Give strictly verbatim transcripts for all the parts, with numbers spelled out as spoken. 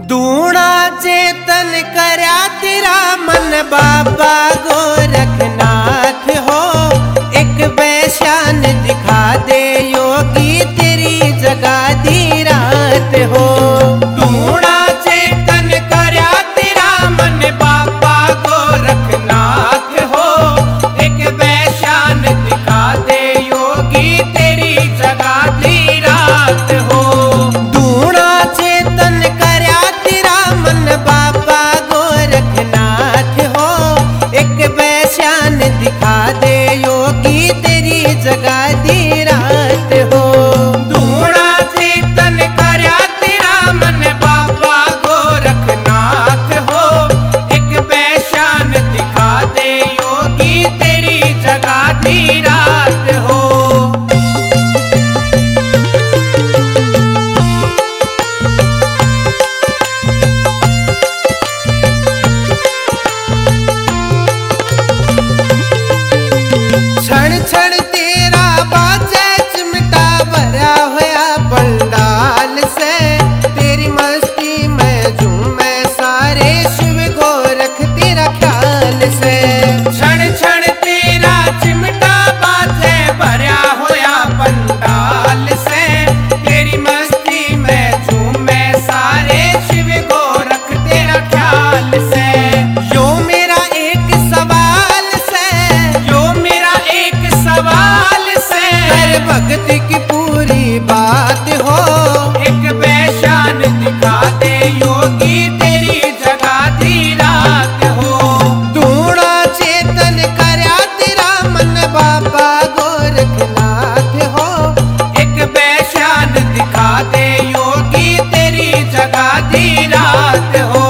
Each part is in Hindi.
दूणा चेतन करया तेरा मन बाबा गोरखनाथ हो। एक बैशान दिखा दे योगी तेरी जगा दी रात हो। दूणा चेतन करया तेरा मन बाबा गोरखनाथ हो। एक बैशान दिखा दे योगी तेरी जगा दी रात हो। दूणा चेतन करया तेरा मन बाबा गोरखनाथ हो। एक बैशान दिखा दे योगी तेरी जगा दी रात हो। दूणा चेतन करया तेरा मन बाबा गोरखनाथ हो। एक बैशान दिखा दे योगी तेरी जगा दी रात हो। क्षण क्षण तेरा बाजे चिमटा भरा होया पंडाल से। तेरी मस्ती में झूमे सारे शिव गोरख तेरा ख्याल से। क्षण क्षण तेरा चिमटा बाजे भरा होया पंडाल से। तेरी मस्ती में झूमे सारे शिव गोरख तेरा ख्याल से। यो मेरा एक सवाल से, यो मेरा एक सवाल से हर भक्त की पूरी बात हो। एक बैशान दिखा दे योगी तेरी जगा दी रात हो। दूणा चेतन करया तेरा मन बाबा गोरखनाथ हो। एक बैशान दिखा दे योगी तेरी जगा दी रात हो।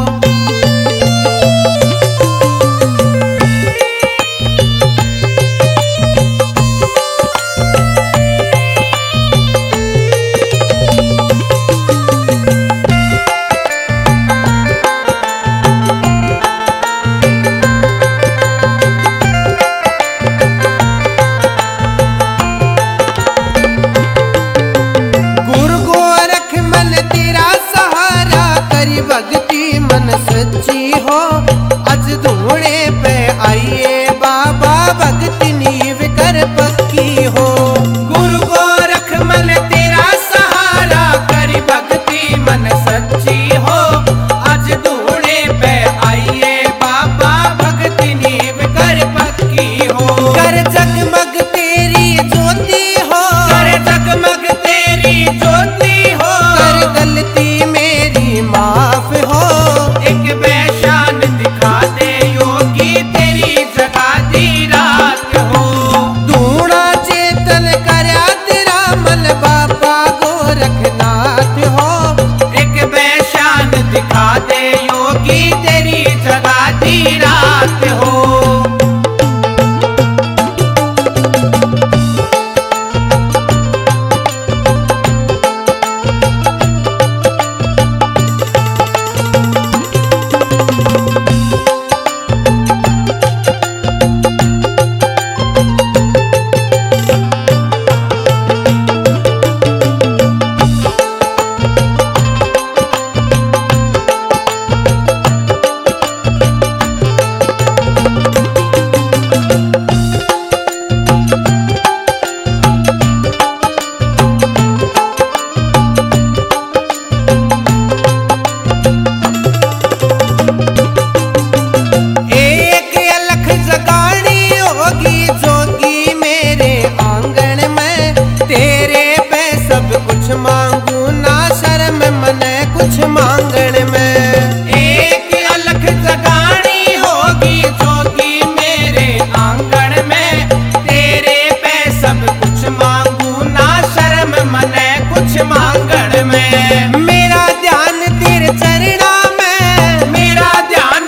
गुरु गोरख मन तेरा सहारा करी भक्ति मन सच्ची हो। अज धूणे पे आइए बाबा भक्ति नीव कर पक्की हो। गुरु गोरख मन तेरा सहारा करी भक्ति मन सच्ची हो। अज धूणे पे आइए बाबा भक्ति नीव कर पक्की हो। कर जगमग तेरी ज्योति हो, कर जगमग तेरी ज्योति हो। कर गलती मेरी माफ हो। एक बैशान दिखा दे योगी तेरी जगा दी रात हो। दूणा चेतन करया तेरा मन बाबा गोरखनाथ हो। एक बैशान दिखा दे योगी तेरी जगा दी रात हो। एक अलख जगानी होगी जोगी मेरे आंगन में। तेरे पे सब कुछ मांगू ना शर्म मने कुछ मांगण में। एक अलख जगानी होगी जोगी मेरे आंगन में। तेरे पे सब कुछ मांगू ना शर्म मने कुछ मांगण में। मेरा ध्यान तेरे चरणा में, मेरा ध्यान